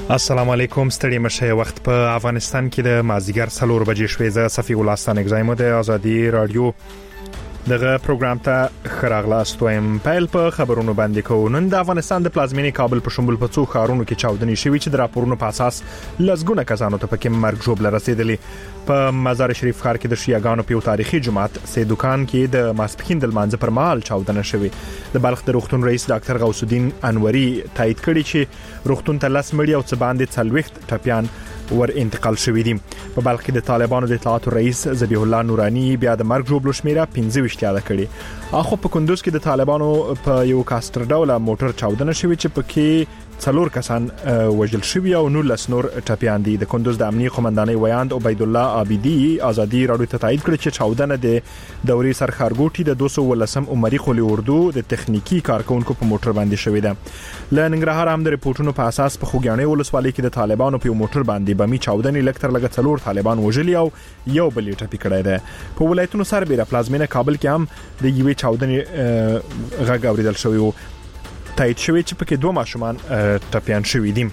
السلام علیکم ستړي مشه وخت په افغانستان کې د مازیګر 4 بجې شوې ز صفی الله ستانګ زایمو د ازادي رادیو دغه پروګرام ته خراغلاست وایم پیل په خبرونو باندې کو نن د افغانستان د پلازمینی کابل په شمول په څو ښارونو کې چاودنې شوې چې د راپورونو په اساس لزګونه کسانو ته پکې مرګ ژوبله رسیدلې په مزار شریف ښار کې د شیعاګانو په تاریخي جماعت سه دکان کې د ماسپخین د منځ پر مهال چاودنه شوې د بلخ د روغتون رئیس ډاکټر غوث الدین انوري تایید کړی چې روغتون ته لاس مړی او څه باندې څلويخت ټپيان ور انتقال شوې دي په بلخ کې د طالبانو د اطلاعات رئیس ذبیح الله نورانی بیا د مرګ جوړ شمیره 15 یاده کړي اخو په کندوز کې د طالبانو په یو کاستر ډوله موټر چاودنه شوې چې پکې 4 کسان وژل شوی او 19 نور ټپيان دي د کندوز د امنیتي قومندانۍ ویاند عبید الله عابدی ازادي رادیو ته تایید کړ چې چاودنه د دوري سرخارګوټي د 218 عمري خولي اردو د تخنیکی کارکونکو په موټر باندې شوې ده لننګرهار هم د رپورټونو په اساس په خوګیانې ولسوالۍ کې د طالبانو په موټر باندې بمي چاودنې لکتر لګ 4 طالبان وژلي او یو بل ټپي کړی ده په ولایتونو سربېره پلازمینه کابل کې هم د یوې چاودنې غږ اوریدل شوی تایید شوی چې پکې 2 ماشومان ټپيان شوی دي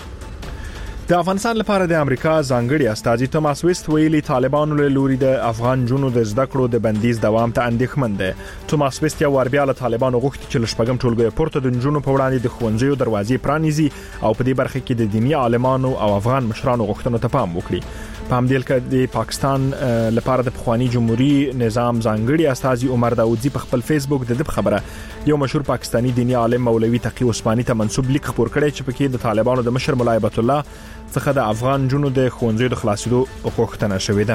د افغانستان لپاره د امریکا ځانګړي استازي توماس ویست ویلي طالبانو له لوري د افغان جنونو د زده کړو د بندیز دوام ته اندېښمن دي توماس ویست یو وربیا له طالبانو غوښتي چې لشپږم ټولګي پورته د جنونو په وړاندې د خوندزیو دروازې پرانیزي او په دې برخه کې د دینی عالمانو او افغان مشرانو غوښتنو ته پام وکړي په همدې کې د پاکستان لپاره د پخوانی جمهوریت نظام ځانګړي استازي عمر داودزی په خپل فیسبوک د خبره یو مشهور پاکستانی دینی عالم مولوی تقی عثماني ته منسوب لیک خبر کړی چې پکې د طالبانو د مشر مولای عبد الله څخه د افغان جنونو د خوندزیو د خلاصېدو غوښتنه شوې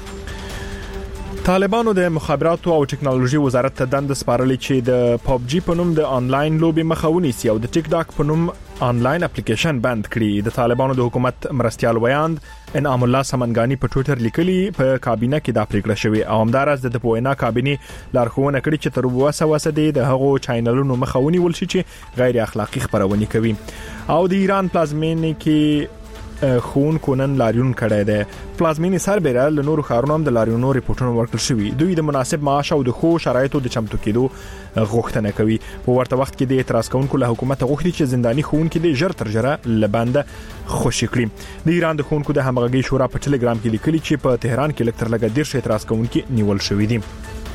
ده طالبانو د مخابراتو او ټکنالوژي وزارت ته دند سپارلې چې د پاب جی په نوم د انلاین لوبي مخاوني سي او د ټیک ټاک په نوم انلاین اپلیکیشن بند کړي د طالبانو د حکومت مرستيال ویاند انعام الله سمنګانی په ټوئیټر لیکلي په کابینه کې د پریکړه شوی او همدارس د پوینا کابینه لارښوونه کړې چې تر وسه د هغو چینلونو مخاوني ولشي چې غیر اخلاقی خبرونه کوي او د ایران پلازمینه کې خون کونن لاریون کړی دی پلازمینی سربېره له نورو ښارونو هم د لاریونو ریپورتونه ورکړل شوی دوی د مناسب معاش او د خو شرایطو د چمتو کېدو غوښتنه کوي په ورته وخت کې د اعتراض کوونکو له حکومت غوښتي چې زنداني خونکو د ژر تر ژره لبنده خوشی کړي د ایران د خونکو د همغږي شورا په ټلګرام کې لیکلي چې په تهران کې لکتر لګ ډیر اعتراض کوونکو نیول شوی دي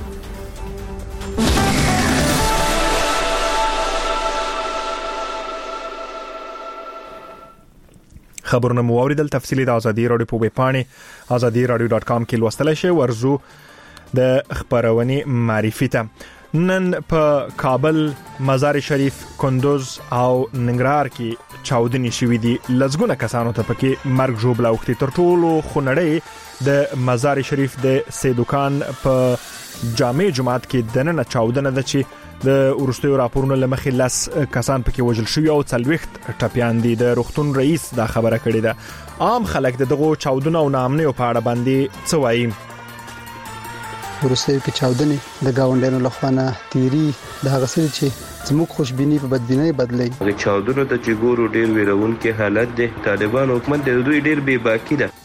خبرونه مو اوریدل تفصیلی د ازادي رادیو په ویب پاڼه azadi.radio.com کې لوستلای شئ ورزو د خبرونې معرفي ته نن په کابل مزار شریف کندوز او ننګرهار کې چاودنې شوې دي لزګونه کسانو ته پکې مرګ ژوبله وختي تر ټولو خنړې د مزار شریف د سه دکان په جامع جماعت کې دنه چاودنه ده چې د ورستیو راپورونو لمخې لاس کسان پکې وژل شوی او څلويخت ټپيان دي د روغتون رئیس دا خبره کړې ده عام خلک دغه چاودنه او نامنه په اړه باندې څه وایي ورستیو کې چاودنه د گاونډانو لخوا تیری د هغه سره چې زموږ خوشبيني په بدبینۍ بدلی د چاودنو د جګورو ډیر ویرون کې حالت د طالبان حکومت د دوی ډیر بے باکی ده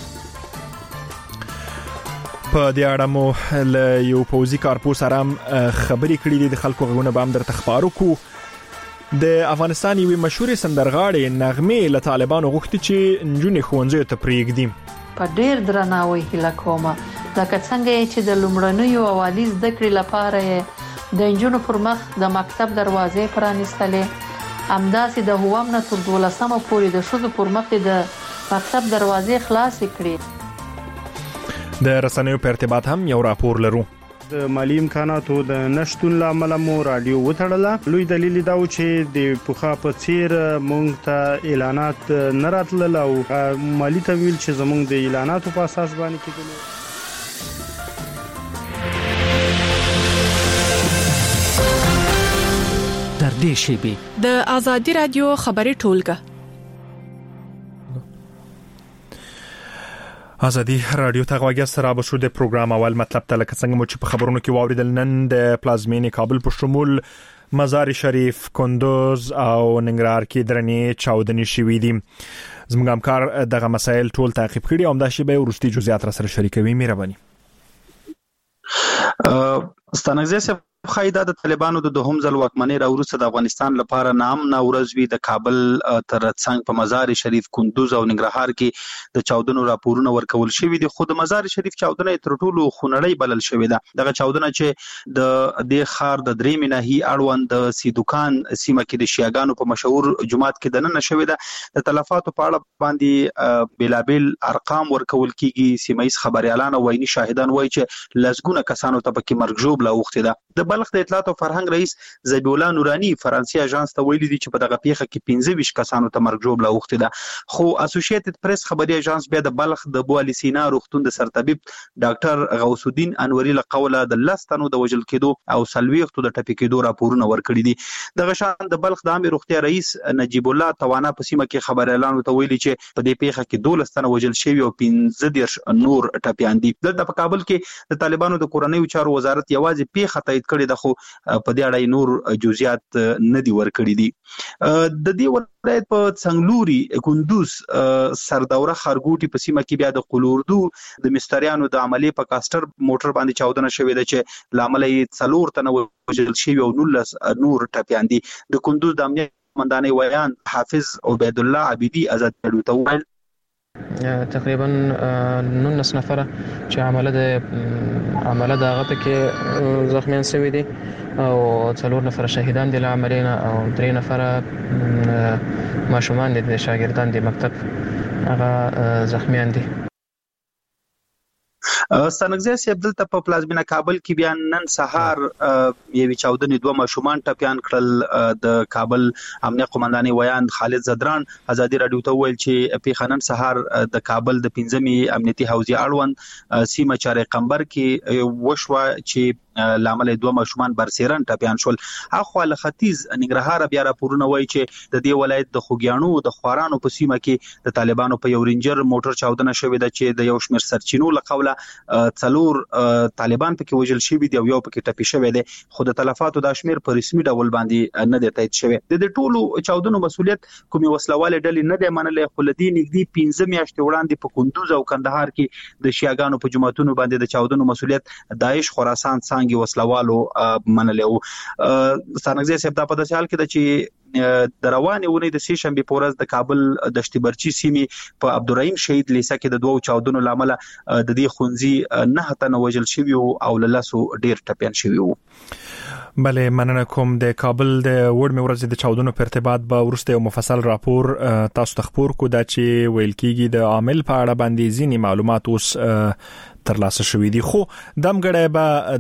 په دې اړه مو له یو پوزي کارپو سره خبرې کړې دي د خلکو غوونه به هم در تخبارو کو د افغانستان یو مشهور سندرغاړي نغمه له طالبانو غوښتي چې نجونې خوندزي ته پریږدي په ډیر درناوي هله کومه لکه څنګه چې د لومړنیو اوالي زده کړې لپاره د انجونو پر مخ د مکتب دروازې پرانیستلې همداسې د هوام نه تر 12مه پورې د شذ پر مخ د مکتب دروازې خلاصې کړې د رسنیو په ارتباط هم یو راپور لرو د مالی امکاناتو د نشټون لامل مو رادیو وټړله لوی دلیل دا و چې د پوخا په چیر مونږ ته اعلانات نه راتلل او مالی تمویل چې زمونږ د اعلاناتو په اساس باندې کېدل در دې شی د ازادي رادیو خبري ټولګه ازادي رادیو ته غوږی سره به شو د پروګرام اول مطلب ته لکه څنګه مو چې په خبرونو کې واوریدل نن د پلازمینی کابل په شمول مزار شریف کندوز او ننګرهار کې درنې چاودنې شوې دي زموږ همکار دغه مسایل ټول تعقیب کړي او دا شی به ورستي جزئیات را سره شریکوي مهرباني ستانګزه خایدا د طالبانو د دوهم ځل واکمنۍ راوروسته د افغانستان لپاره نامنه ورځ وي. د کابل تر څنګ په مزار شریف، کندوز او ننګرهار کې د چاودنو راپورونه ورکول شوي دي، خو د مزار شریف چاودنه تر ټولو خونړۍ بلل شوې ده. دغه چاودنه چې د خار د درې ناحیې اړوند د سیدوکان سیمه کې د شیعاګانو په مشهور جماعت کې دننه شوې ده. د تلفاتو په اړه باندې بلابل ارقام ورکول کیږي. سیمایي خبريالان او ویني شاهدان وایي چې لسګونه کسانو ته پکې مرګ ژوب لا وخت ده. د بلخ د اطلاعات او فرهنګ رئیس ذبیح الله نورانی فرانسې اژانس ته ویلي دي چې په دغه پیښه کې 25 کسانو ته مرګ ژوب لا وخت ده. خو اسوسییټډ پریس خبري اژانس بیا د بلخ د بوالي سینا روغتون د سرطبيب ډاکټر غوث الدین انوري له قوله د لستانو د وجل کېدو او سلويختو د ټپي کېدو راپورونه ورکړي دي. دغه شان د بلخ د عامه روغتیا رئیس نجیب الله توانا په سیمه کې خبر اعلان ته ویلي چې په دې پیښه کې 12 تنه وجل شوی او 15 نور ټپيان دي. د په کابل کې د طالبانو د کورنیو چارو وزارت یوازې پیښه تایید کړې ده، خو په دې اړه نور جزئیات نه دي ورکړي دي. د دې ولایت په څنګلوري، کندوز، سردوره، خرګوټي په سیمه کې بیا د قلوردو د مستریانو د عملي په کاستر موټر باندې چاودنه شوې ده چې لامل یې 4 تنه وژل شوي او 19 نور ټپيان دي. د کندوز د امنیت قومندانۍ ویان حافظ عبید الله عبیدی آزاد رادیو ته وویل تقریبا 19 نفره چې عمله د هغه کې زخمیان شوي دي او 4 نفره شهیدان دي له عملینا او 3 نفره ماشومان دي، شاګردان دي مکتب هغه زخمیان دي. ستانګزی صاحب دلته په پلازمینه کابل کې بیا نن سهار یوې چاودنې 2 ماشومان ټپيان کړل. د کابل امنیت قومندانۍ ویان خالد زدران ازادي رادیو ته ویل چې پیښه نن سهار د کابل د 15مې امنیتي حوزې اړوند سیمه چارې قمبر کې وشوه چې لامل 2 ماشومان برسیرن ټپيان شول. اخو له ختیځ ننګرهار بیا راپورونه وایي چې د دې ولایت د خوګیانو د خوارانو په سیمه کې د طالبانو په یو رینجر موټر چاودنه شوې ده چې د یو شمېر سرچینو له قوله 4 طالبان پکې وژل شوي دي او یو پکې ټپي شوی دی، خو د تلفاتو د شمېر په رسمي ډول باندې نه دی تایید شوی. د دې ټولو چاودنو مسولیت کومي وسلواله ډلې نه دی منلې، خو لدی نږدې 15 میاشتې وړاندې په کندوز او کندهار کې د شیعاګانو په جماعتونو باندې د چاودنو مسولیت داعش خراسان څنګه وسلوالو منلو. ستانګزی صاحب دا په داسې حال کې ده چې د روانې ونې د سې شنبې په ورځ د کابل د شتیبرچی سیمې په عبدالرحیم شهید لیسه کې د 2 چاودنو لامل د دې خونځي 9 تنه وژل شوي او له لاسو ډیر ټپيان شوي وو. بله مننه کوم. د کابل د وړمې ورځې د چاودنو په ارتباط به ورسته یو مفصل راپور تاسو ته خبر کو دا چې ویل کیږي د عامل په اړه باندې ځینی معلومات اوس ترلاسه شوې دي، خو دمګړې به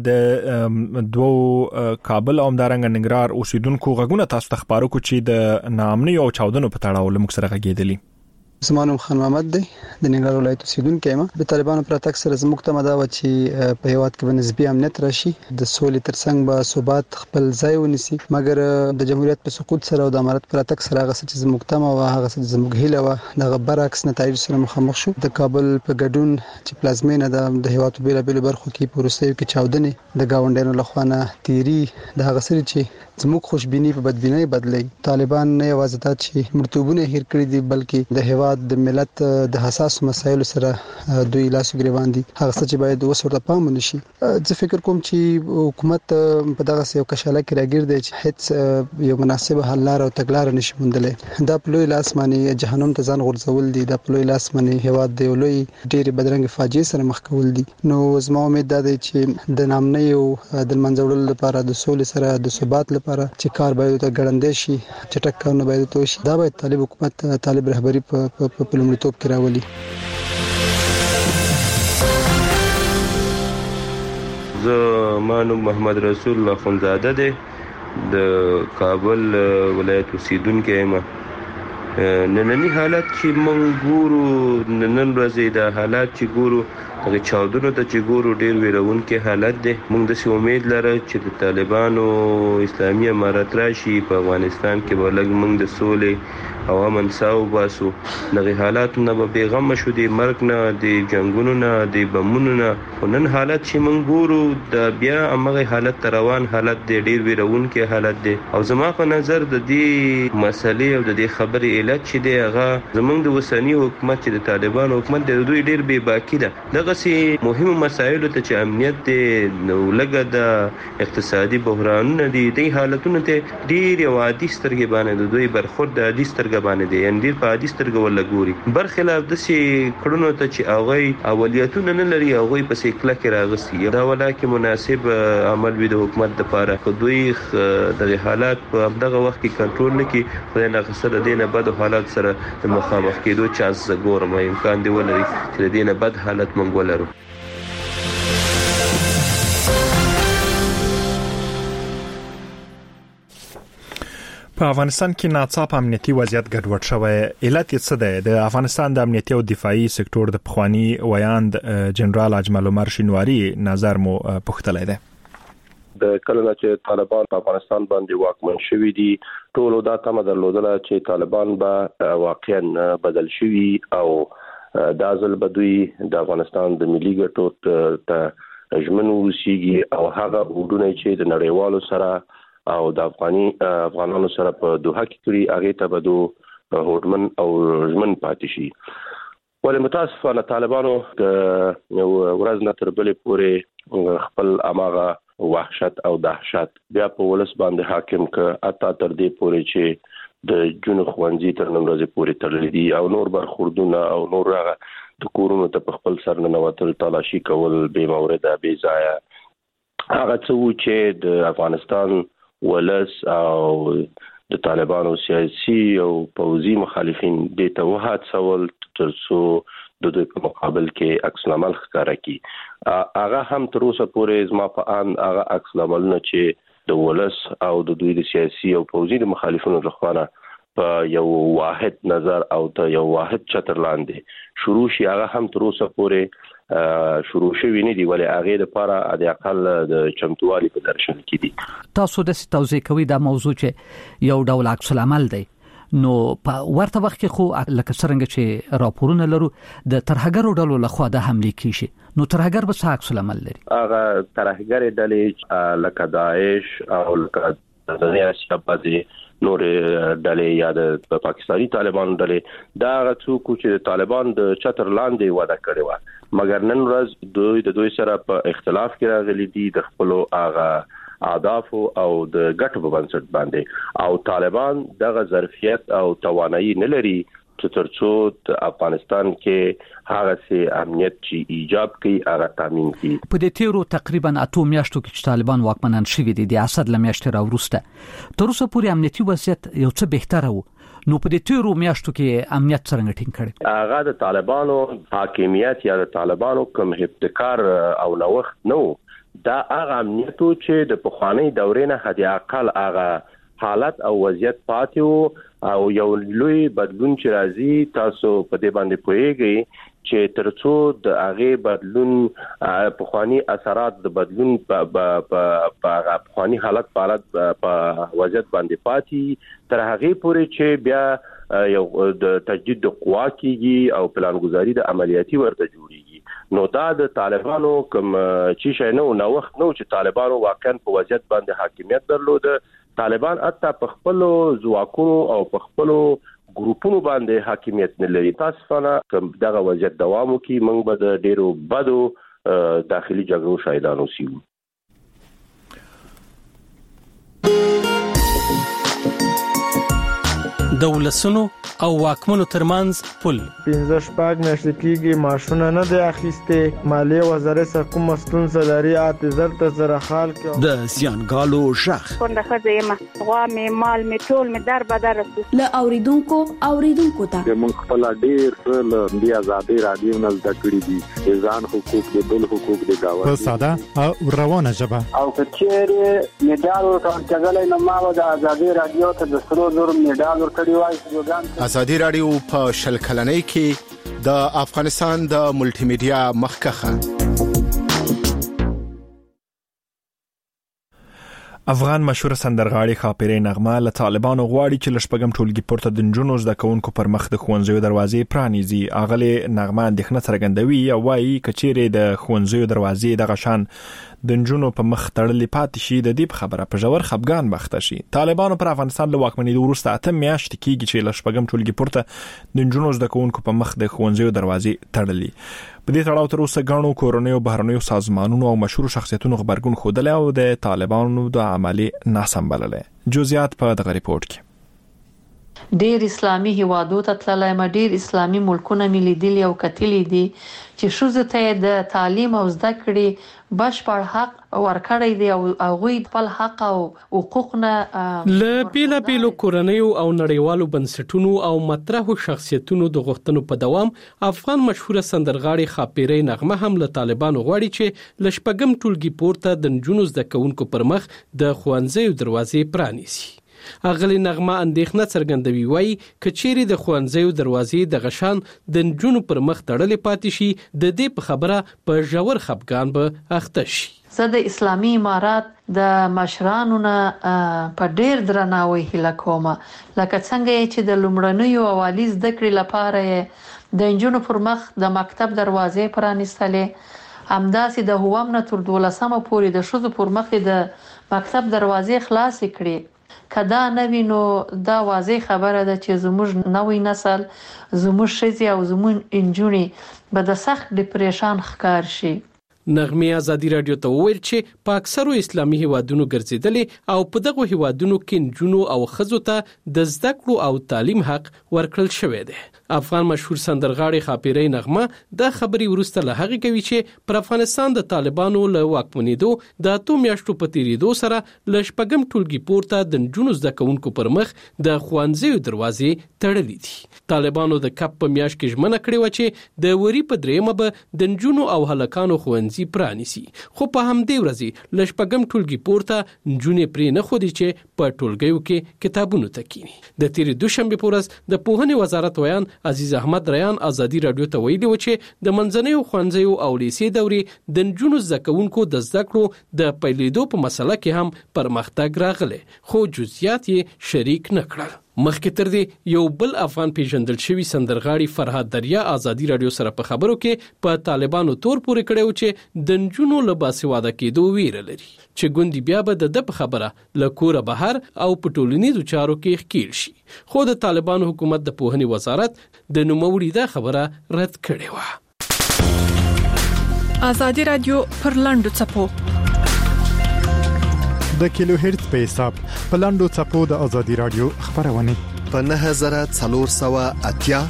د 2 کابل او همدارنګ ننګرهار اوسیدونکو غږونه تاسو ته خبرو کو چې د نامنۍ او چاودنو په تړاو لمک سره غږیدلی. زمانم خان محمد دی د ننګرهار ولایت اوسیدونکی یم. د طالبانو پر اتاک سره زموږ ته مدا و چې په هیواد کې نسبی امنیت راشي، د سولې ترڅنګ به ثبات خپل ځای ونیسي، مګر د جمهوریت په سقوط سره او د امارت پر اتاک سره هغه چې زموږ ته او هغه چې زموږ هیله و دغه برعکس نتایج سره مخامخ شو. د کابل په ګډون چې پلازمینه د هیواد په بیلابل برخو کې پروسې کې چاودنې د گاونډیانو لخوا نه تیری د هغه سره چې زموږ خوشبینی په بدبینۍ بدلی. طالبان نه یوازې دا چې مرتوبونه هیر کړی دي بلکې د هیواد د ملت د حساس مسایلو سره دوی لاس ګریوان دي، هغه څه چې باید وسورته پام ونشي. زه فکر کوم چې حکومت په دغه یو کشاله کې راګیر دی چې هیڅ یو مناسب حل لار او تګلار نشي موندلې. دا په لوی لاس باندې جهنم ته ځان غورځول دي، دا په لوی لاس باندې هیواد دی لوی ډېر بدرنګ فاجعه سره مخ کول دي. نو زما امید ده چې د نامنۍ او د منځوړلو لپاره د سولې سره د ثبات لپاره چې کار باید ته ګړندې شي، چټک کارونه باید ته شي. دا باید طالب حکومت طالب رهبری په لومړیتوب کې راولي. زه مانو محمد رسول الله خونزاده دی د کابل ولایت اوسیدونکی یم. نننی حالت چې موږ ګورو، نن ورځې د حالات چې ګورو هغه چاودنو ته چې ګورو ډیر ویرونکي حالت دی. موږ د امید لرو چې د طالبانو اسلامي امارت راشي په افغانستان کې به لږ موږ د سولې او امن ساو باسو. دغه حالات نه به بیغم شو، د مرګ نه، د جنگونو نه، د بمونو نه. نن حالت چې موږ ګورو د بیا هغه حالت روان حالت دی، ډیر ویرونکي حالت دی. او زما په نظر د دې مسلې او د دې خبرې علت چې دی هغه زمونږ د وسنی حکومت چې د طالبانو حکومت د دوی ډیر بې باکی ده. دغه دغه سي مهمه مسایل ته چې امنیت نو لګه د اقتصادي بحرانونه دي د حالتونو ته ډیر عادي سترګې باندې دوی برخورد د عادي سترګې باندې دي ان ډیر په عادي سترګې ولګوري برخلاف د سي کړونو ته چې هغه اولیتونه نه لري هغه په سیکله کې راغسي دا ولکه مناسب عمل وي د حکومت لپاره خو دوی د حالات په دغه وخت کې کنټرول نکي خو نه غسر دینه بد حالات سره مخامخ کېدو چانس ګورم امکان دی ولري چې دینه بد حالت مونږ ولرو. په افغانستان کې ناڅاپه امنیتي وضعیت ګډوډ شوی علت یې څه دی؟ د افغانستان د امنیتي او دفاعي سکتور د پخوانی ویاند جنرال اجمل عمر شینواری نظر مو پوښتلی دی. د کله چې طالبان په افغانستان باندې واکمن شوي دي ټول دا تمه درلودله چې طالبان به واقعا بدل شوي او دا ځل به دوی د افغانستان د ملي ګټو ته ژمن اوسیږي او هغه وډونه چې د نړیوالو سره او د افغانانو سره په دوحه کې کړی هغه ته بدو هوډمن او ژمن پاتې شي. ولې متاسفانه طالبانو د ورځ نه تر بلې پورې خپل اماغه وحشت او دهشت بیا په ولس باندې حاکم ک اتا تر دې پورې چې د جون خوانځي تر نن ورځې پورې تړلې دي او نور برخوردونه او نور هغه د کورونو ته په خپل سر نه وتل تلاشي کول به مورده به ځای هغه څه چې د افغانستان ولس او د طالبانو سیاسي او پوځي مخالفین د توحد سوال ترڅو د دوی په مقابل کې عکس العمل ښکارا کی هغه هم تر اوسه پورې زما په ان هغه عکس العمل نه چې د ولس او د دوی د سیاسي او پوځي د مخالفینو لخوا په یو واحد نظر او ته یو واحد چتر لاندې شروع شي هغه هم تر اوسه پورې شروع شوی نه دی ولې هغه د لپاره د اقل د چمتووالي په درشل کې دي. تاسو د توضیح کوي دا موضوع چې یو ډول عکس العمل دی نو په ورته وخت کې خو لکه څنګه چې راپورونه لرو د ترهګرو ډلو لخوا د حمله کیږي نو ترهګر به څه عکس العمل لري؟ هغه ترهګر ډلې لکه داعش او لکه د سیاسي نور ډلې یا د پاکستاني طالبان ډلې دا څوک چې د طالبان د چتر لاندې وعده کړی و مګر نن ورځ دوی سره په اختلاف کې راغلي دي د خپل هغه اهداف او د ګټو په بنسټ باندې او طالبان دغه ظرفیت او توانایي نه لري چې ترڅو د افغانستان کې هغه سي امنیت چې ایجاب کوي هغه تامین کوي. په دې تیرو تقریبا 8 میاشتو کې چې طالبان واکمنان شوي دي د اسد لمیاشتې راوروسته تر اوسه پورې امنیتي وضعیت یو څه بهتره وو نو په دې تیرو میاشتو کې امنیت څنګه ټینګ کړي؟ هغه د طالبانو حاکمیت یا د طالبانو کوم ابتکار او نوښت نو دا هغه امنیت چې د پخوانی دورې نه حد اقل هغه حالت او وضعیت پاتې او یو لوی بدلون چې راځي تاسو په دې باندې پوهیږئ چې ترڅو د هغه بدلون پخوانی اثرات د بدلون په پخوانی حالت په وضعیت باندې پاتې تر هغه پورې چې بیا یو د تجدید د قوا کیږي او پلانګذاری د عملیاتي ورته جوړیږي نو دا د طالبانو کوم چې شنو نوښت نو چې طالبانو واقعا په وضعیت باندې حاکمیت درلود طالبان اته په خپل ځواکونو او په خپل ګروپونو باندې حاکمیت نه لري تاسو کوم دغه وضعیت دوام وکي موږ به د ډیرو بدو داخلي جګړو شاهدان اوسو. دولسونو او واکمنو ترمنځ پل 15 میاشتې کېږي ماشونه نه دی اخیسته مالیه وزارت سره کوم ستونزه لري اعتذار ته سره حال کې د زیانګالو شخ څنګه خزه ما غوا می مال می ټول می در بدر له اوریدونکو ته موږ خپل ډیر له بیا آزادي رادیو نه زده کړی دي ځان حقوق د بل حقوق د گاوه په ساده او روانه ژبه او کچېره میډال ورکړل نه ما د آزادي رادیو ته د سرو زر میډال ورکړی وای آزادي رادیو په شل کلنۍ کې د افغانستان د ملټي میډیا مخکخه افغان مشهور سندرغاړي خاپيري نغمه له طالبانو غواړي چې لشپګم ټولګي پورته د نجونو زده کوونکو پر مخ د خوندزیو دروازې پرانیزي اغله نغمه اندېښنه څرګندوي او وايي کچېره د خوندزیو دروازې د غشان د نجونو په مخ تړلې پاتې شي د دې خبره په جوړ خفګان مخته شي. طالبانو پر افغانستان له واکمنۍ وروسته 8 میاشتې کېږي چې لشپګم ټولګي پورته د نجونو زده کوونکو په مخ د خوندزیو دروازې تړلې. په دې تړاو تر اوسه غاڼو کورونیو بهرنیو سازمانونو او مشهور شخصیتونو خبرګون خوده او د طالبانو د عملی ناسمبللې جزئیات په دغه ریپورت کې ډیر اسلامي هیوادو ته تللای ډیر اسلامي ملکونه ملي او کتلې دي چې شوزه ته د تعلیم او زده کړې بشپړ حق ورکړی دی او غوی خپل حق او حقوقونه له بیلابیلو کورنیو او نړیوالو بنسټونو او مطرحو شخصیتونو د غوښتنو په دوام افغان مشهوره سندرغاړي خاپیرې نغمه هم له طالبانو غواړي چې لشپګم ټولګي پورته د نجونو زده کوونکو پر مخ د خوانځي دروازې پرانیسي. اغلی نغمه اندېښنه څرګندوي وایي کچېری د خوانځي دروازې د غشان د نجونو پر مخ تړلې پاتې شي د دې په خبره په ژور خپګان به اخته شي. زه د اسلامي امارات د مشرانو نه په ډیر درناوي هیله کوم لکه څنګه چې د لومړنیو اوالي زده کړې لپاره د نجونو پر مخ د مکتب دروازې پرانیستلې همداسې د هوام نه تر 12مه پورې د شوزو پر مخ د مکتب دروازې خلاص کړي. کدا نوی نو دا واضح خبره ده چې زموږ نوی نسل زموږ شذي او زموږ انجونی به د سخت ډیپریشن ښکار شي. نغمه ازادي رادیو ته وویل چې په اکثرو اسلامي هیوادونو ګرځیدلې او په دغه هیوادونو کې نجونو او ښځو ته د زده کړو او تعلیم حق ورکړل شوی دی. افغان مشهور سندرغاړي خاپیرې نغمه د خبري ورسته له هغه کوي چې پر افغانستان د طالبانو له واکمنېدو د 2 میاشتو په تیریدو سره لشپګم ټولګي پورته د نجونو زده کوونکو پر مخ د خوانځي دروازې تړلې دي. طالبانو د کپ په میاشت کې ژمنه کړې و چې د وری په دریمه به د نجونو او هلکانو خوانځي پرانیسي، خو په همدې ورځ لشپګم ټولګي پورته نجونې پرې نه خودي چې په ټولګیو کې کتابونو تکینی. د تیر دوشنبه په ورځ د پوهنې وزارت ویان عزیز احمد ریان ازادي رادیو ته ویلي و چې د منځنیو ښوونځیو او لیسې دورې د نجونو زده کوونکو د زده کړو د پیلېدو په مسله کې هم پرمختګ راغلی، خو جزئیات یې شریک نه کړل. مخکې تر دې یو بل افغان پیژندل شوی سندرغاړي فرهاد دریا ازادي رادیو سره په خبرو کې په طالبانو تور پورې کړو چې د نجونو له باسواده کېدو ویره لري چې ګوندی بیا به د په خبره له کوره بهر او په ټولنیزو چارو کې ښکیل شي، خو د طالبانو حکومت د پوهنې وزارت د نوموړي دا خبره رد کړې و. ازادي رادیو پر لاندو چپو د کیلو هرتز په حساب په لاندو چپو د ازادي رادیو خبرونه په 9480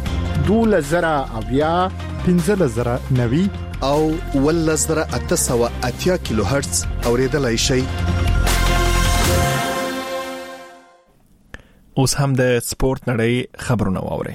2000 1590 او 1880 کیلو هرتز اوریدلای شي. اوس هم د سپورت نړۍ خبرونه واوري.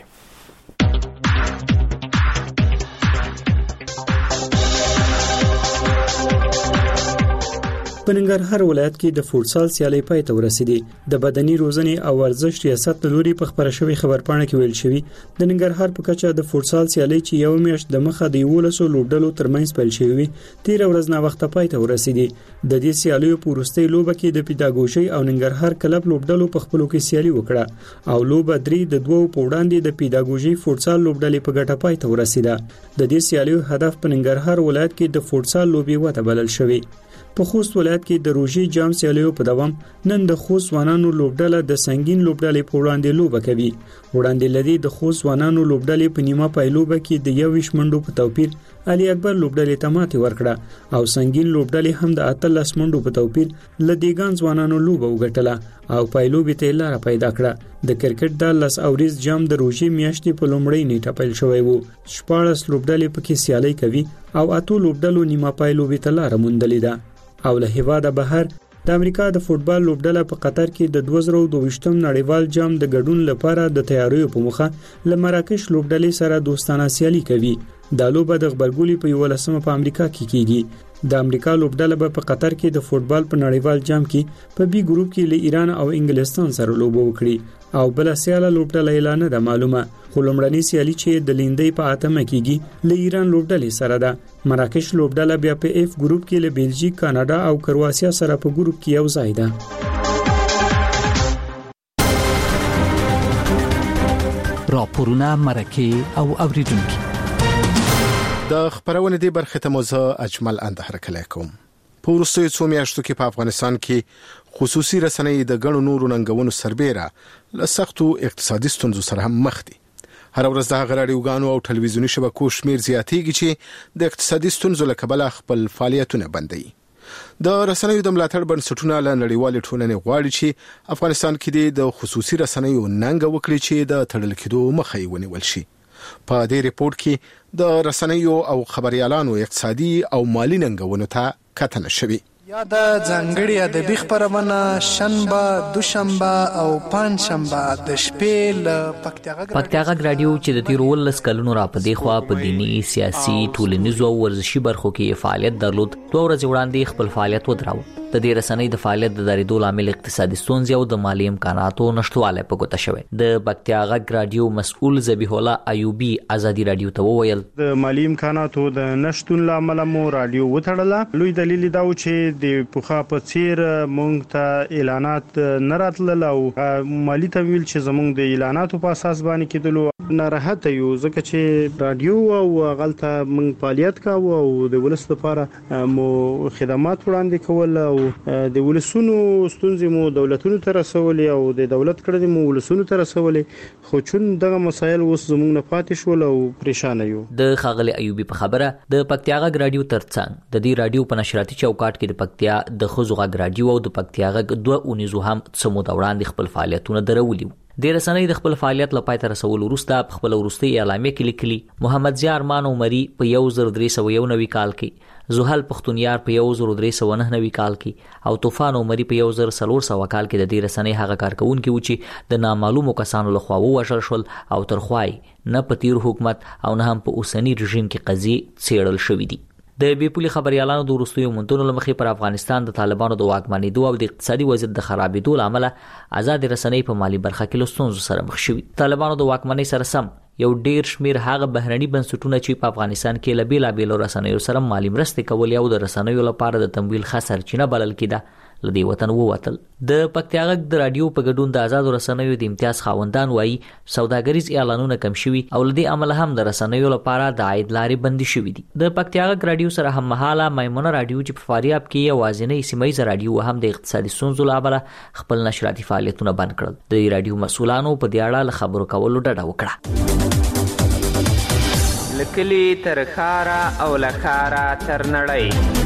په ننګرهار ولایت کې د فوټسال سیالي پای ته ورسېدې. د بدني روزنې او ورزش ریاست لوري په خبره شوی خبرپاڼه کې ویل شوی د ننګرهار په کچه د فوټسال سیالي چې یو میاشت د مخه د 11 لوبډلو ترمنځ پیل شوی 13 ورځ نه وخت پای ته ورسېدې. د دې سیالیو په وروستۍ لوبه کې د پیداګوژي او ننګرهار کلب لوبډلو په خپلو کې سیالي وکړه او لوبه 3 د 2 په وړاندې د پیداګوژي فوټسال لوبډلې په ګټه پای ته ورسېده. د دې سیالیو هدف په ننګرهار ولایت کې د فوټسال لوبي وته بلل شوی. په خوست ولایت کې د روژې جام سیالیو په دوام نن د خوست ځوانانو لوبډله د سنگین لوبډلې په وړاندې لوبه کوي. وړاندې لدی د خوست ځوانانو لوبډلې په نیمه پایلوبه کې د 21 منډو په توپیر علي اکبر لوبډلې ته ماتې ورکړه او سنگین لوبډلې هم د 18 منډو په توپیر لدیګان ځوانانو لوبه وګټله او پایلوبې ته لار پیدا کړه. د کرکټ د لاس اوریز جام د روژې میاشتې په لومړۍ نیټه پیل شوی وو. 14 لوبډلې پکې سیالي کوي او 8 لوبډلو نیمه پایلوبې ته لار موندلې ده. او له هیواده بهر د امریکا د فوتبال لوبډله په قطر کې د 2022م نړیوال جام د ګډون لپاره د تیاریو په مخه له مراکش لوبډلې سره دوستانه سیالي کوي. د لوبه د خبرګولي په 11مه په امریکا کې کیږي. د امریکا لوبډله په قطر کې د فوتبال په نړیوال جام کې په بي ګروپ کې له ایران او انګلستان سره لوبه وکړي او بل سیاله لوبډله اعلان ده معلومه. خو لومړنۍ سیالي چې د لیندۍ په 8مه کېږي له ایران لوبډلې سره ده. مراکش لوبډله بیا په اف ګروپ کې له بلژیک، کاناډا او کرواسیا سره په ګروپ کې یو ځای ده. راپورونه مرکه او اوریدونکو د خبرونه دی برخه ته موزه اجمل اندهر کلیکم. په وروستیو څو میاشتو کې په افغانستان کې خصوصي رسنۍ د غړو نورو ننګونو سربېره له سختو اقتصادي ستونزو سره هم مخ دي هر ورځ د هغه رادیوګانو او ټلویزیوني شبکو شمیر زیاتېږي چې د اقتصادي ستونزو له کبله خپل فعالیتونه بندوي. د رسنیو د ملاتړ بنسټونه له نړیوالې ټولنې غواړي چې افغانستان کې د خصوصي رسنیو ننګ وکړي چې د تړل کېدو مخه یې ونیول شي. په دې ریپورت کې د رسنیو او خبريالانو اقتصادي او مالی ننګونو ته کتنه شوې. یا د ځانګړي ادبي خبرونه شنبه، دوشنبه او پنځشنبه د شپې له پکتیا غږ رادیو چې د تیر 19 کلونو را پدې خوا په دینی، سیاسي، ټولنیزو او ورزشي برخو کې فعالیت درلود، 2 ورځې وړاندې خپل فعالیت ودراوه. د دې رسنۍ د فعالیت د درېدو لامل اقتصادي ستونزې او د مالی امکاناتو نشټوالی په ګوته شوی. د پکتیا غږ رادیو مسؤل ذبیح الله ایوبی ازادي رادیو ته وویل د مالی امکاناتو د نشټون لامل مو رادیو وتړله. لوی دلیل دا و چې د پوخا په څیر مونږ ته اعلانات نه راتلل او مالی تمویل چې زمونږ د اعلاناتو په اساس باندې کېدلو ناراحت یو، ځکه چې رادیو او غلطه مونږ فعالیت کاوه او د ولس لپاره مو خدمات وړاندې کول او د ولسونو ستونزې مو دولتونو ته رسولې او د دولت کړه مو ولسونو ته رسولې، خو چون دغه مسایل اوس زموږ نه پاتې شول او پریشان یو. د خاغلی ایوبی په خبره د پکتیا غږ رادیو ترڅنګ د دې رادیو په نشراتي چوکاټ کې د پکتیا د خزو غږ رادیو او د پکتیا غږ 2 اونیزو هم څو مو وړاندې خپل فعالیتونه درولي. د رسنۍ د خپل فعالیت لپاره تر رسول وروسته په خپل وروستي اعلامیه کې لیکلي محمد ضیاء ارمان عمری په 1391 کال کې، زحل پختونیار په 1399 کال کې او طوفان عمری په 1400 کال کې د دې رسنۍ هغه کارکونکي و چې د نامعلومو کسانو لخوا ووژل شول او ترخوای نه په تیر حکومت او نه هم په اوسنی رژیم کې قضیې څېړل شوې دي. د بیپولي خبريالانو د وروستیو مونتونو لمخې پر افغانستان د طالبانو د واکمنېدو او د اقتصادي وضعیت د خرابېدو لامل آزاد رسنۍ په مالی برخه کې له ستونزو سره مخ شوي. طالبانو د واکمنۍ سره سم یو ډیر شمیر هغه بهرني بنسټونه چې په افغانستان کې له بیلابېلو رسنیو سره مالی مرستې کولې او د رسنیو لپاره د تمویل ښه سرچینه بلل کېده لدی وطن ووتل. د پکتیا غږ د رادیو په ګډون د آزاد رسنیو د امتیاز خاوندان وایي سوداګریز اعلانونه کم شوي او لدی عمل هم د رسنیو لپاره د عاید لارې بندي شوي دي. د پکتیا غږ رادیو سره هم مهاله میمونه رادیو چې په فاریاب کې یوازینی سیمایي رادیو هم د اقتصادي ستونزو له امله خپل نشراتي فعالیتونه بند کړل. د رادیو مسؤلانو په دې اړه خبرو کولو ډډه وکړه. لکلی تر خارا او لخارا تر نړۍ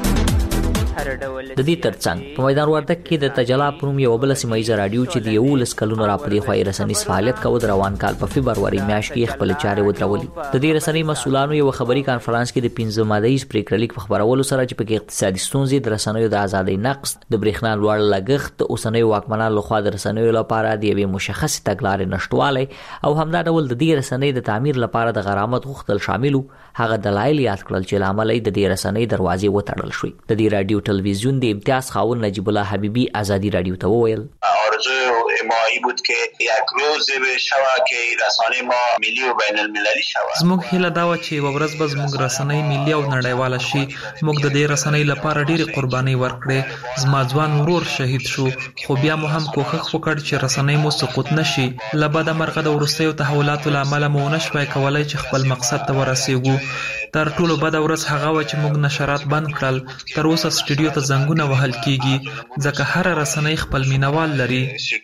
د دې ترڅنګ په میدان وردګ کې د تجلا پروم یو بل سیمایي رادیو چې د 19 کلونو را پدې خوای رسنۍ فعالیت کوي د روان کال په فبرवरी میاشت کې خپل چارې ودرولې. د دې رسنۍ مسؤلانو یو خبري کانفرنس کې د 15 مادهیز پریکړه لیک په خبرولو سره چې په اقتصادي ستونزې د رسنیو د ازادۍ نقص، د برېښنا لوړ لګښت، د اوسنیو واکمنانو لخوا د رسنیو لپاره د یوې مشخص تګلارې نشټوالی او همدا ډول د دې رسنۍ د تعمیر لپاره د غرامت غوښتل شاملو هغه دلایل یاد کړل چې لامل یې د دې رسنۍ دروازې وتړل شوې. د دې رادیو تلویزیون د امتیاز خاوند نجیب الله حبیبی آزادی رادیو ته وویل آرزو ما این بود که یک روز بشوه که رسانه ما ملی و بین المللی شوه. زموږ هیله دا و چې ورځ به زموږ رسنۍ ملي او نړیواله شي. موږ د دې رسنۍ لپاره ډېرې قربانۍ ورکړې. زما ځوان ورور شهید شو، خو بیا مو هم کوښښ وکړ چې رسنۍ مو سقوط نشي. له بده مرغه د وروستیو تحولاتو له امله مو نشوای کولای چې خپل مقصد ته ورسېږو. تر ټولو بده ورځ هغه و چې موږ نشرات بند کړل. تر اوسه سټډیو ته زنګونه وهل کیږي ځکه هر رسنۍ خپل مینوال لري.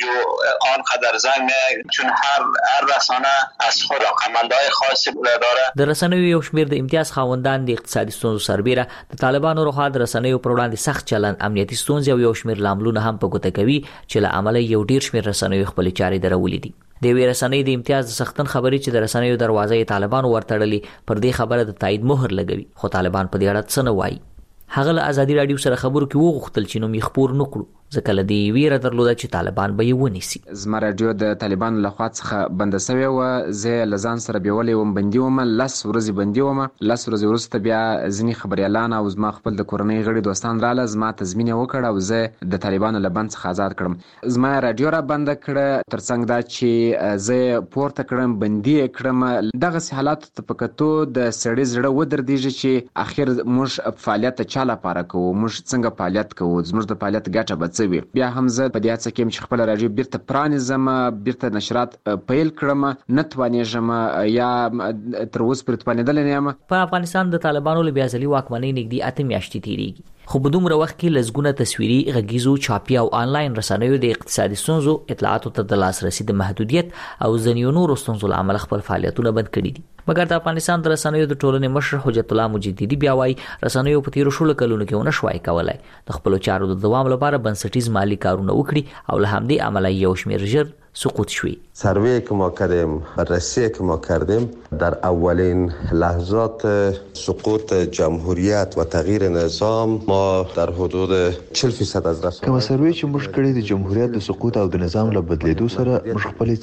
آنقدر زنگ چون هر رسانه از خود علاقمندای خاصی داره. د رسنیو یو شمیر د امتیاز خاوندان د اقتصادي ستونزو سربیره د طالبانو لخوا د رسنیو پر وړاندې سخت چلند، امنیتي ستونزې او یو شمیر لاملونه هم په ګوته کوي چې له امله یو ډیر شمیر رسنیو خپل چارې درولې دي. د وی رسنۍ د امتیاز د سختن خبرې چې د رسنیو دروازې طالبان ورتړلې پر دې خبره د تایید مهر لګوي، خو طالبان په دې اړه څه نه وایي. هغه له آزادي رادیو سره خبرو کې وغوښتل چې نوم یې خپور نکړو ځکه له دې ویره درلوده چې طالبان به یې ونیسي. زما رادیو د طالبانو لخوا څخه بنده شوې وه. زه له ځان سره بیولې وم، بندي وم، 10 ورځې بندي وم. 10 ورځې وروسته بیا ځینې خبریالان او زما خپل د کورنۍ غړي دوستان راله، زما تضمین یې وکړ او زه د طالبانو له بند څخه آزاد کړم. زما رادیو را بنده کړه، ترڅنګ دا چې زه پورته کړم، بندي یې کړم. دغسې حالاتو ته په کتو د سړي زړه ودرېږي چې اخر موږ فعالیت چا لپاره کوو، موږ څنګه فعالیت کوو، زموږ د فعالیت ګټه به بیا هم زه په دې هڅه کې یم چې خپل رادیو بیرته پرانیزم، بیرته نشرات پیل کړم. نه توانېږم یا تر اوسه پرې توانېدلی نه یم. په افغانستان د طالبانو له بیا ځلي واکمنۍ نږدې 8 میاشتې تېرېږي. خو په دومره وخت کې لزګونه تصویري غږیزو چاپي او آنلاین رسنیو د اقتصادي ستونزو اطلاعاتو ته د لاسرسي د محدودیت او ځینو نورو ستونزو لامل خپل فعالیتونه بند کړي دي. مګر د افغانستان د رسنیو د ټولنې مشر حجت الله مجددي بیا وايي رسنیو په تیرو شلو کلونو کې ونه شوای کولای د خپل چارو د دوام لپاره بنسټیز مالی کارونه وکړي او له همدې عمله یو شمېر ژر سقوط شوی. سروی که ما کردیم، بررسی که ما کردیم در اولین لحظات سقوط جمهوریت و تغییر نظام ما در حدود 40% از رسانه کوم سروی چې موږ کړی د جمهوریت د سقوط او د نظام له بدلیدو سره موږ خپل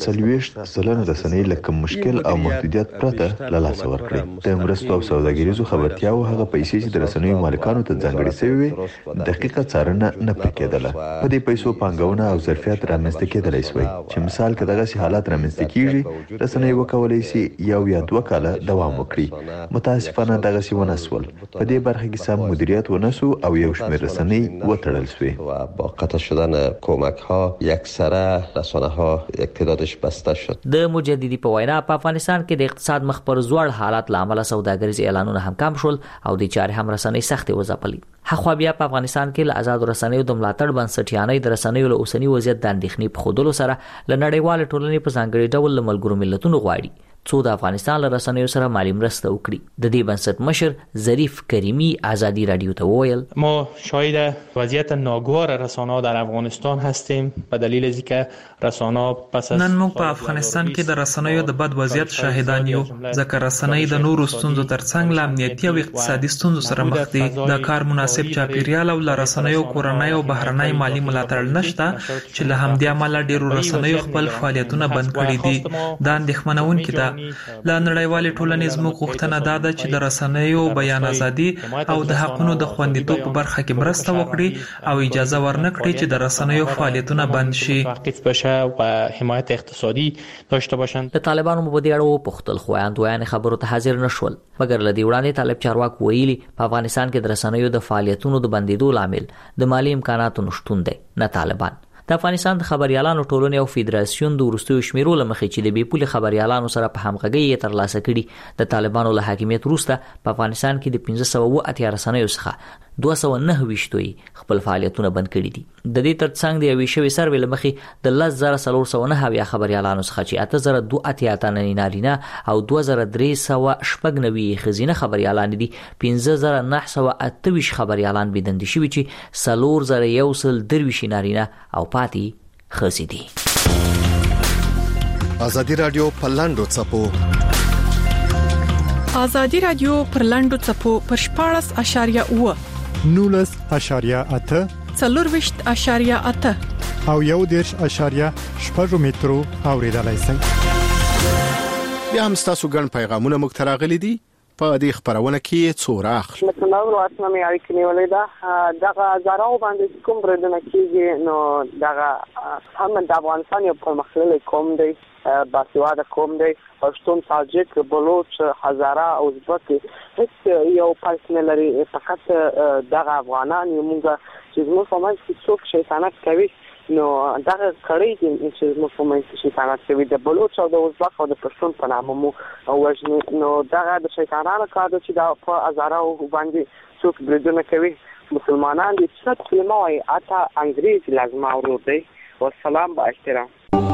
40% رسنۍ لکه مشکل او محدودیت پرته له لاسه ورکړي. د مرستو او سوداګریزو خبرتیاو هغه پیسې چې د رسنیو مالکانو ته ځانګړي شوی دقیقه څارنه نه پکېدله. په دې پیسو پانګونه او ظرفیت رامنځته کېدلی شوی. مثال که دغه حالات رامنځته کیږي رسنۍ وکولای شي یو یا دوه کاله دوام وکړي. متاسفانه دغه سی ونسول. په دې برخه کې سم مدیریت ونسو او یو شمېر رسنۍ وتړل شوې. و با قطع شدن کمک ها یکسره رسانه ها یک تعدادش بسته شد. د مجددي په وینا په افغانستان کې د اقتصاد مخ پر زوړ حالات لامل سوداګریز اعلانونه هم کم شول او د چارې هم رسنۍ سختي وځپلې. خو بیا په افغانستان کې له آزاد رسنیو د ملاتړ بنسټیانې د رسنیو له اوسنی وضعیت د اندېښنې په خودلو سره ل نړیوال ټولنې په ځانګړي ډول ملګرو ملتونو غواړي څو د افغانستان له رسنیو سره مالی مرسته وکړي. د دې بنسټ مشر ظریف کریمی آزادی رادیو ته وویل ما شاهد وضعیت ناگوار رسانه‌ها در افغانستان هستیم به دلیل اینکه رسانه‌ها پس از نن موږ په افغانستان کې د رسنیو د بد وضعیت شاهدان یو ځکه رسنۍ د نورو ستونزو ترڅنګ له امنیتي او اقتصادي ستونزو سره مخ دي. د کار مناسب چاپیریال او له رسنیو کورنۍ او بهرنۍ مالی ملاتړ نشته چې له همدې امله ډیرو رسنیو خپل فعالیتونه بند کړي دي. دا اندېښمنونکې ده. له نړیوالې ټولنې زموږ غوښتنه دا ده چې د رسنیو بیان ازادي او د حقونو د خوندیتوب په برخه کې مرسته وکړي او اجازه ورنکړي چې د رسنیو فعالیتونه بند شي. حمایت اقتصادي داشته باشند. د طالبانو په دې اړه پختل خوایان خبرو ته حاضر نشول. مګر لدی وړاندې طالب چارواک ویلي په افغانستان کې د رسنیو د فعالیتونو د بندیدو لامل د مالی امکاناتو نشټون دی نه طالبان. د افغانستان د خبريالانو ټولنې او فدراسیون د ورستیو شمیرو لمخې چې د بیپول خبريالانو سره په همغږي ترلاسه کړي د طالبانو له حاکمیت وروسته په افغانستان کې د 1580 رسنیو څخه 229 خپل فعالیتونه بند کړي دي. د دې ترڅنګ د یوې شوي سروې لمخې د 10409 خبريالانو څخه چې 8082 نارینه او 2390 خزینه خبريالان دي 15928 خبريالان بيدند شوي چې 4113 نارینه او پاتې خزي دي. ازادي رادیو په لاندو چپو ازادي رادیو پر لاندو چپو پر 14.8 19.8 40.8 او 1.8 مترو اوریدلای شئ. بیا هم تاسو ګڼ پیغامونه مو تراغلي دي په دې خبرونه کې څوراخ مثلا ورسمه مې اړیکې نیولې ده دغه زراو باندې کوم بردنه کېږي نو دغه هم د افغانستان یو پرمختللی قوم دی باسواده قوم دی پښتون تاجک بلوچ هزاره او ازبک هیڅ یو پرس نه لري فقط دغه افغانان یو موږ چې موږ په منځ کې څوک شیطانت کوي نو دغه کړی چې موږ په منځ کې شیطانت کوي د بلوچ او د ازبک او د پښتون په نامه مو وژني نو دغه د شیطانانو کار دی چې دا په هزاره باندې څوک بردونه کوي مسلمانان دي چې کلمه وايي اته انګریزي لازم اورو دی والسلام با احترام.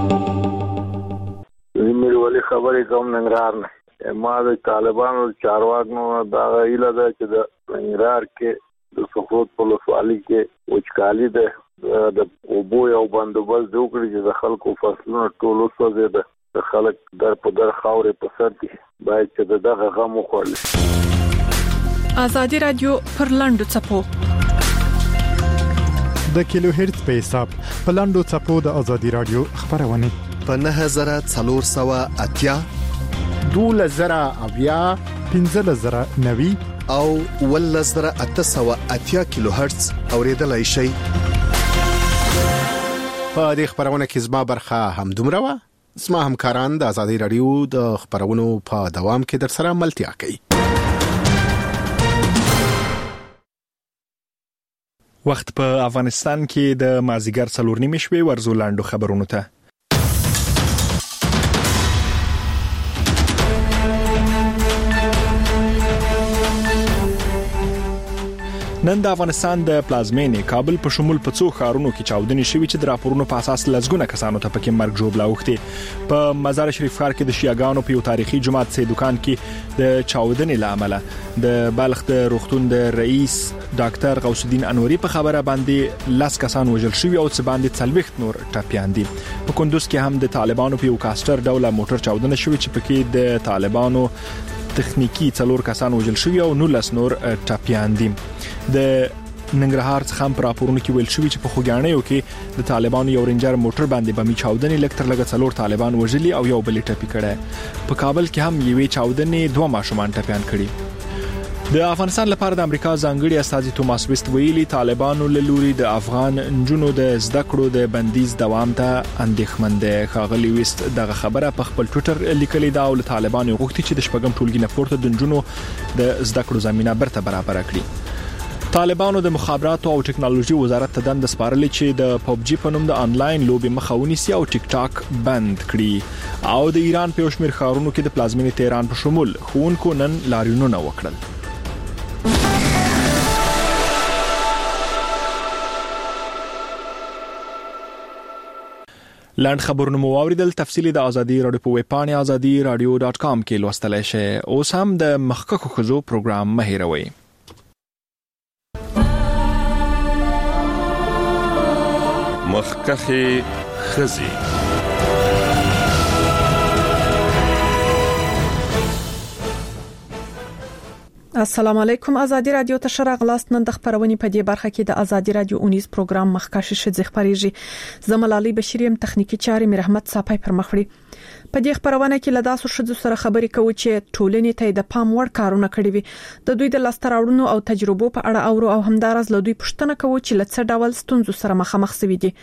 زمیر ولی خبرې کوم ننګرهار نه ما د طالبانو چارواکو دا غیله ده چې د ننګرهار کې د سقوط په ولسوالۍ کې وچکالي ده د اوبو یو بندوبست وکړي چې د خلکو فصلونه ټول وسوځي د خلک در په در خاورې په سر دي باید چې دغه غم وخورل. ازادي رادیو پر لاندو چپو د کیلو هرتز په حساب په لاندو چپو د ازادي رادیو خبرونه په 9480 2000 1590 او 1880 کیلو هرتز اوریدلای شئ. په دې خبرونه کې زما برخه هم دومره و. زما همکاران د ازادي رادیو د خبرونو په دوام کې در سره ملتیا کوي. وخت په افغانستان کې د مازیګر 4:30 شوي ورزو لاندو خبرونو ته. نن د افغانستان د پلازمینې کابل په شمول په څو ښارونو کې چاودنې شوې چې د راپورونو په اساس لږونه کسانو ته پکې مرګ ژوبلا اوښتي. په مزار شریف ښار کې د شیعاګانو په یو تاریخي جماعت سي دکان کې د چاودنې لامل د بلخ د روغتون د رئیس ډاکټر غوث الدین انوري په خبره باندې 10 کسان وژل شوي او څه باندې 40 نور ټپيان دي. په کندوز کې هم د طالبانو په یو کاستر ډوله موټر چاودنه شوې چې پکې د طالبانو تخنیکی 4 کسان وژل شوي او 19 نور ټپيان دي. د ننګرهار څخه هم راپورونه کې ویل شوي چې په خوګانیو کې د طالبانو یو رینجر موټر باندې بمي چاودنې لکتر لګ 4 طالبان وژلي او یو بل ټپي کړي. په کابل کې هم یوې چاودنې 2 ماشومان ټپيان کړي. د افغانستان لپاره د امریکا ځانګړي استازي توماس ویست ویلي طالبانو له لوري د افغان نجونو د زده کړو د بندیز دوام ته اندېښمن دي. ښاغلي ویست دغه خبره په خپل ټوئیټر لیکلې ده او له طالبانو غوښتي چې د شپږم ټولګي نه پورته د نجونو د زده کړو زمينه برته برابر کړي. طالبانو د مخابراتو او ټکنالوژي وزارت ته دند سپارلې چې د PUBG په نوم د انلاین لوبې مخاوني سي او ټیک ټاک بند کړي او د ایران په شمیر ښارونو کې د پلازمینې تهران په شمول خونکو نن لاریونونه وکړل. لاند خبرونه مو اوریدل. تفصیلی د ازادي رادیو په ویب پاڼه azadi.radio.com کې لوستلای شئ. اوس هم د مخکخو خزو پروګرام مهیروي. مخکخه خزي السلام علیکم. ازادي رادیو ته شراغلاست. نن د خبرونې په دې برخه کې د ازادي رادیو اونیز پروګرام مخکشه شې خبريږي. زملالي بشریم تخنیکی چاري مې رحمت صاحب پر مخړي. په دې خبرونه کې لداسو شذو سره خبرې کوي چې ټولنې ته د پام وړ کارونه کړی وي. د دوی د لاستراوړونو او تجربو په اړه او همدارس له دوی پوښتنه کوي چې لڅ ډول ستونزو سره مخامخ شوي دي.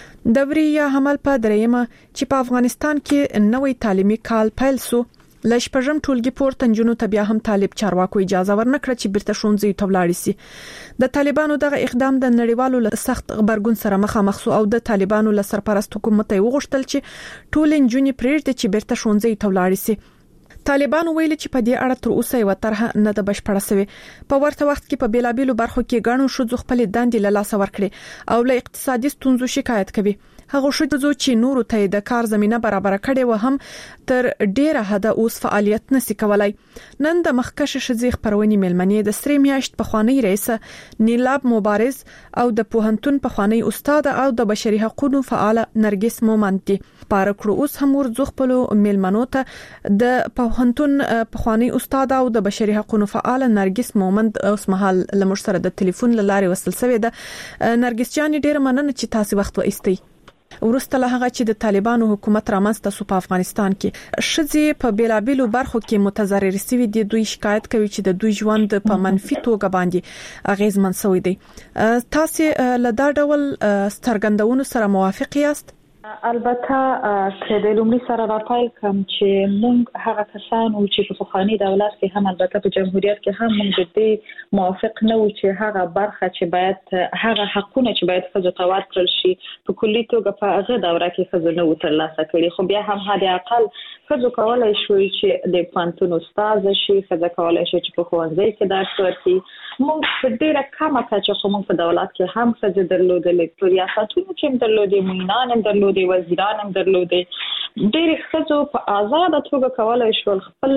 د وریه حمل په دریمه چې په افغانستان کې نوې تعلیمي کال پیل سو لږ پرم ټولګي پورته نجونو ته بیا هم طالب چارواکو اجازه ورنکړه چې بیرته ښوونځي ته ولاړ شي. د طالبانو دغه اقدام د نړیوالو سخت خبرګون سره مخامخ سو او د طالبانو له سرپرست حکومت یې وغوښتل چې ټول نجونې پرېږدي چې بیرته ښوونځي ته ولاړ شي. طالبانو ویلي چې په دې اړه تر اوسه یو طرح نه د بشپړه سوي. په ورته وخت کې په بیلابیلو برخو کې غاڼو شو خپل دندې له لاس ورکړي او له اقتصادي ستونزو شکایت کوي. هغه شوځو چې نورو ته د کار زمينه برابر کړي و هم تر ډیره حد اوس فعالیت نشي کولای. نن د مخکشه شذي خبرونې ملمنې د سری میاشت په خوانی رئیس نیلاب مبارز او د پوهنتون په خوانی استاد او د بشري حقوقو فعال نرګس مومنتي پارکړو اوس هم ورځو خپل ملمنو ته د پوهنتون په خوانی استاد او د بشري حقوقو فعال نرګس مومند اوس مهال لمشتره د ټلیفون لارې وصل شوی ده. نرګس جان ډیر مننه چې تاسو وخت وایستئ. ورسته له هغه چې د طالبانو حکومت رامنځته سو په افغانستان کې شذي په بیلابیلو برخو کې متضرر شوي دي. دوی شکایت کوي چې د دوی ژوند په منفي توګه باندې اغیزمن شوی دی. تاسو له دا ډول سترګندونو سره موافق یاست؟ البته چې د لومړي سره راپایل کوم چې موږ هغه کسان او چې په فخاني دولت کې هم البته په جمهوریت کې هم موږ د دې موافق نه و چې هغه برخه چې باید هغه حقونه چې باید فزو توات کړل شي په کلی توګه په هغه دوره کې فزو نه وترلاسه کړي. خو بیا هم هدا اقل فزو کولای شو چې د پانتون استاد شي، فزو کولای شي چې په ښوونځي کې درس ورکړي. موږ په ډیره کمه کچه خو موږ په دولت کې هم فزو درلودلې، په ریاستونو کې هم درلودې، مینان هم درلودې، وزیران هم درلودې. ډېر ښځو په آزاد توګه کولای شو خپل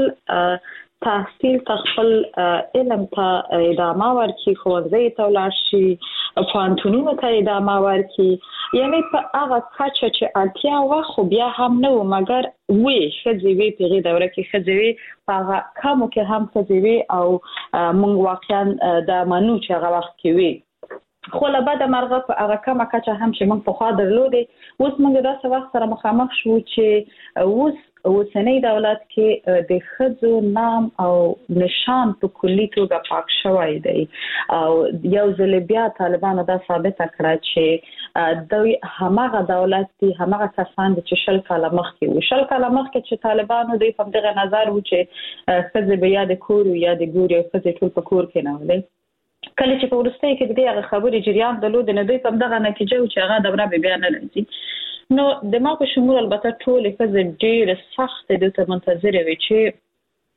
تحصیل خپل علم ته ادامه ورکړي، ښوونځي ته ولاړ شي، پوهنتونونو ته ادامه ورکړي. یعنی په هغه کچه چې اړتیا وه خو بیا هم نه و، مګر وې ښځې وې په هغې دوره کې ښځې وې، په هغه کمو کې هم ښځې وې او موږ واقعا دا منو چې هغه وخت کې وې. خو له بده مرغه په هغه کمه کچه هم چې موږ پخوا درلودې، اوس موږ داسې وخت سره مخامخ شو چې اوس اوسنۍ دولت کې د ښځو نام او نشان په کلي توګه پاک شوی دی او یو ځل بیا طالبانو دا ثابته کړه چې دوی هماغه دولت دي، هماغه کسان دي چې 20 کاله مخکې وو. 20 کاله مخکې چې طالبانو دوی په دغه نظر وو چې ښځې به یا د کور یا د ګوري او ښځې ټول په کور کې نه ولې. کله چې په ورستۍ کې د دې خبرې جریان درلود، نه دوی په دغه نتیجه و چې هغه دوره بیا نه راځي. نو د ما په شمول البته ټول ښځې ډېر سخت د ته منتظر وي چې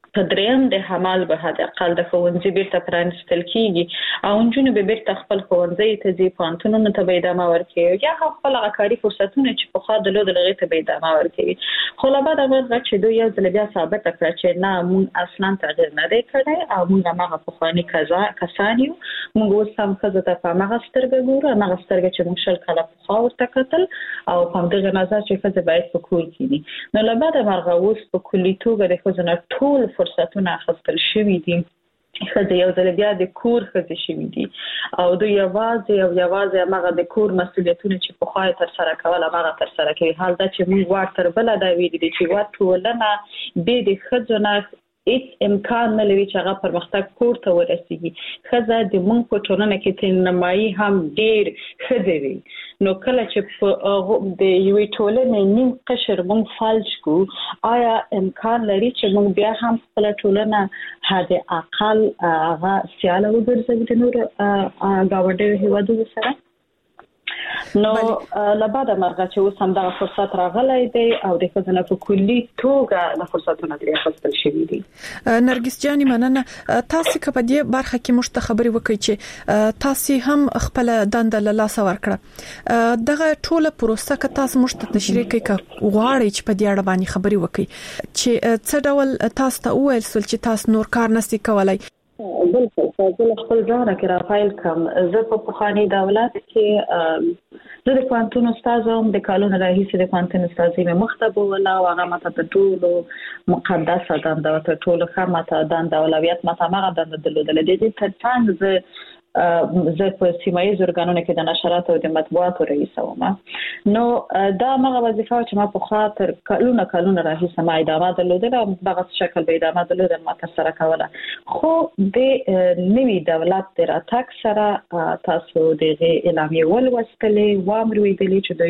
دریم د حمال به حد اقل د ښوونځي بیرته پرانستل کیږي او نجونې به بیرته خپل ښوونځي ته ځي پوهنتونونو ته به ادامه ورکوي یا خپل کاري فرصتونه چې په خوا د لغې ته به ادامه ورکوي. خو له بعده مرغه چې دوی یو ځل بیا ثابت کړ چې نه موږ اصلا تغیر نه دی کړی او موږ هغه پخواني کسان یو، موږ اوس هم ښځو ته په هغه سترګه ګورو، هغه سترګه چې موږ شل کاله پخوا ورته کتل او په همدغه نظر چې ښځې باید په کور کې وي. نو له بعده مرغه اوس په کلي توګه د ښځو نه ټول فرصتونه اخیستل شوي دي. ښځې یو ځل بیا د کور ښځې شوي دي او دوی یوازې هغه د کور مسؤلیتونه چې پخوا یې ترسره کول هغه ترسره کوي. حال دا چې موږ ور تر بله دا ویلي دي چې ټولنه بې د ښځو نه هیڅ امکان نه لري چې هغه پرمختګ کور ته ورسیږي. ښځه د موږ په ټولنه کې تر نیمایي هم ډېر ښځې وي. نو کله چې په د یوې ټولنې نیم قشر موږ فلج کو، آیا امکان لري چې موږ بیا هم خپله ټولنه حد اقل هغه سیاله وګرځوي د نورو ګاونډیو هیوادونو سره؟ نو لبعد مرغه چې اوس هم دغه فرصت راغلی دی او د ښځو په کلي توګه د فرصتونو ترې اخیستل شوي دي. نرګس جاني مننه. تاسو که په دې برخه کې موږ ته خبرې وکړئ چې تاسو هم خپل دنده له لاسه ورکړه، دغه ټوله پروسه که تاسو موږ ته تشریح کړئ که غواړئ چې په دې اړه باندې خبرې وکړئ چې څه ډول تاسو ته وویل سول چې تاسو نور کار نشئ کولای؟ بالکل زه خپل ځان کې رافایل کوم. زه په پخوانی دولت کې زه د پوهنتون استاد وم، د کالونو راهیسې د پوهنتون استادي مې مخته بوله او هغه ماته تر ټولو مقدسه دنده او تر ټولو ښه ماته دنده اولویت ماته هغه دنده درلودله. د دې ترڅنګ زه په سیمایي ارګانونو کې د نشراتو او د مطبوعاتو رئیس وم. نو دا هغه وظیفه چې ما په خوا تر کلونه راهیسې ما ادامه درلودله او دغه شکل به ادامه درلودله ما ترسره کوله. خو د نوي دولت د راتګ سره تاسو دغه اعلامیه ولوستلې وامر ویلي چې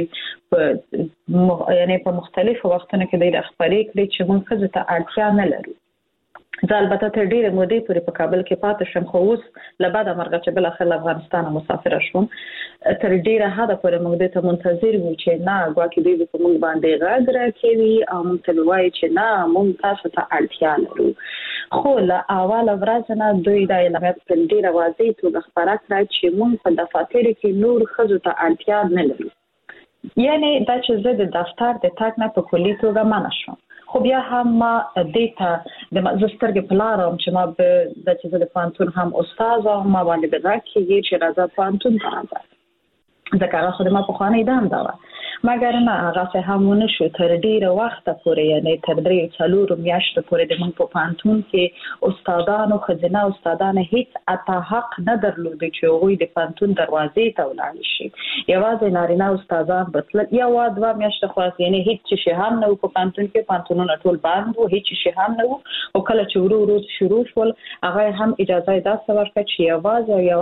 دوی یعنی په مختلفو وختونو کې د خبرې کړې چې موږ ښځو ته اړتیا نه لرو. زه البته تر ډیره مودې پورې په کابل کې پاتې شم، خو اوس له بعده مرغه چې بالاخره افغانستان مسافره شوم، تر ډیره حده پورې موږ دې ته منتظر وو چې نه ګواکې دوی په موږ باندې غږ راکوي او موږ ته وایي چې نه موږ تاسو ته اړتیا لرو. خو له اوله ورځ نه دوی دا اعلامیه په ډیره واضح توګه خپاره کړه چې موږ په دفاترو کې نور ښځو ته اړتیا نه لرو. یعنی دا چې زه د دفتر د تګ نه په کلي توګه منع شوم. خو بیا هم ما دیتا د زسترګې پلارم چې ما به د چې د پوهنتون هم استاد او ما باندې به راکېږي چې راځه پوهنتون ته راځه، ځکه هغه خو د ما پخوانی دنده وه. مګر نه هغه هم ونه شو. تر ډیره وخته پورې یعنی تر 3-4 میاشتو پورې د موږ په پوهنتون کې استادانو ښځینه استادانو هیڅ اته حق نه درلود چې هغوی د پوهنتون دروازې ته ولاړ شي. یوازې نارینه استادان به تلل یا 2 میاشتې خو یعنی هیڅ شی هم نه و په پوهنتون کې، پوهنتونونه ټول بند وو، هیڅ شی هم نه و. او کله چې ورو شروع شول هغه هم اجازه داسې ورکړه چې یوازې